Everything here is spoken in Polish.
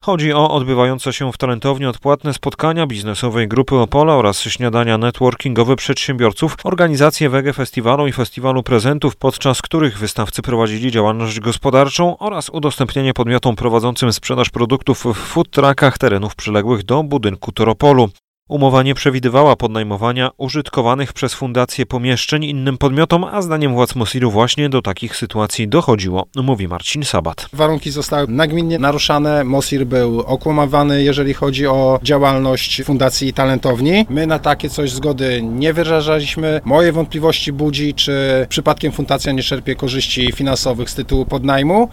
Chodzi o odbywające się w Talentowni odpłatne spotkania biznesowej Grupy Opola oraz śniadania networkingowe przedsiębiorców, organizację Wege Festiwalu i Festiwalu Prezentów, podczas których wystawcy prowadzili działalność gospodarczą, oraz udostępnienie podmiotom prowadzącym sprzedaż produktów w food truckach terenów przyległych do budynku Toropolu. Umowa nie przewidywała podnajmowania użytkowanych przez fundację pomieszczeń innym podmiotom, a zdaniem władz Mosiru właśnie do takich sytuacji dochodziło, mówi Marcin Sabat. Warunki zostały nagminnie naruszane, Mosir był okłamywany, jeżeli chodzi o działalność Fundacji Talentowni. My na takie coś zgody nie wyrażaliśmy. Moje wątpliwości budzi, czy przypadkiem fundacja nie czerpie korzyści finansowych z tytułu podnajmu.